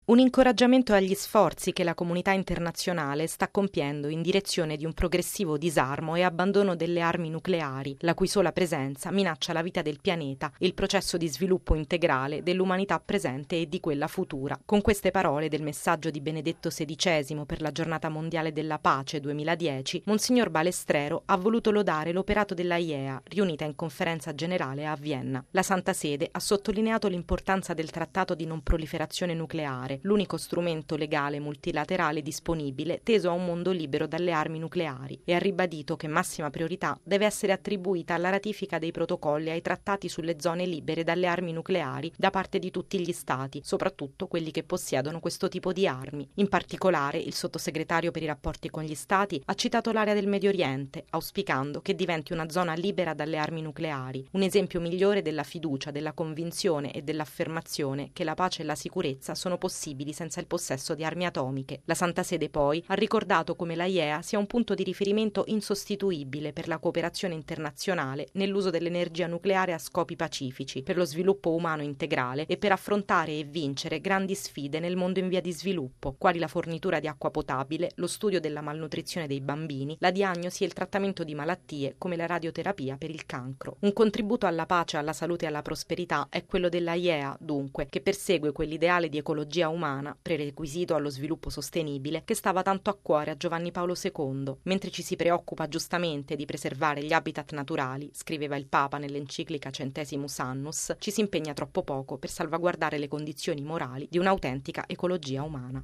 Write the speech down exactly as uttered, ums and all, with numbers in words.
Un incoraggiamento agli sforzi che la comunità internazionale sta compiendo in direzione di un progressivo disarmo e abbandono delle armi nucleari, la cui sola presenza minaccia la vita del pianeta e il processo di sviluppo integrale dell'umanità presente e di quella futura. Con queste parole del messaggio di Benedetto sedicesimo per la Giornata Mondiale della Pace duemiladieci, Monsignor Balestrero ha voluto lodare l'operato della I E A, riunita in conferenza generale a Vienna. La Santa Sede ha sottolineato l'importanza del Trattato di non proliferazione nucleare, l'unico strumento legale multilaterale disponibile teso a un mondo libero dalle armi nucleari, e ha ribadito che massima priorità deve essere attribuita alla ratifica dei protocolli ai trattati sulle zone libere dalle armi nucleari da parte di tutti gli Stati, soprattutto quelli che possiedono questo tipo di armi. In particolare, il sottosegretario per i rapporti con gli Stati ha citato l'area del Medio Oriente, auspicando che diventi una zona libera dalle armi nucleari, un esempio migliore della fiducia, della convinzione e dell'affermazione che la pace e la sicurezza sono possibili senza il possesso di armi atomiche. La Santa Sede poi ha ricordato come la I E A sia un punto di riferimento insostituibile per la cooperazione internazionale nell'uso dell'energia nucleare a scopi pacifici, per lo sviluppo umano integrale e per affrontare e vincere grandi sfide nel mondo in via di sviluppo, quali la fornitura di acqua potabile, lo studio della malnutrizione dei bambini, la diagnosi e il trattamento di malattie come la radioterapia per il cancro. Un contributo alla pace, alla salute e alla prosperità è quello della I E A, dunque, che persegue quell'ideale di ecologia umana umana, prerequisito allo sviluppo sostenibile, che stava tanto a cuore a Giovanni Paolo secondo. Mentre ci si preoccupa giustamente di preservare gli habitat naturali, scriveva il Papa nell'enciclica Centesimus Annus, ci si impegna troppo poco per salvaguardare le condizioni morali di un'autentica ecologia umana.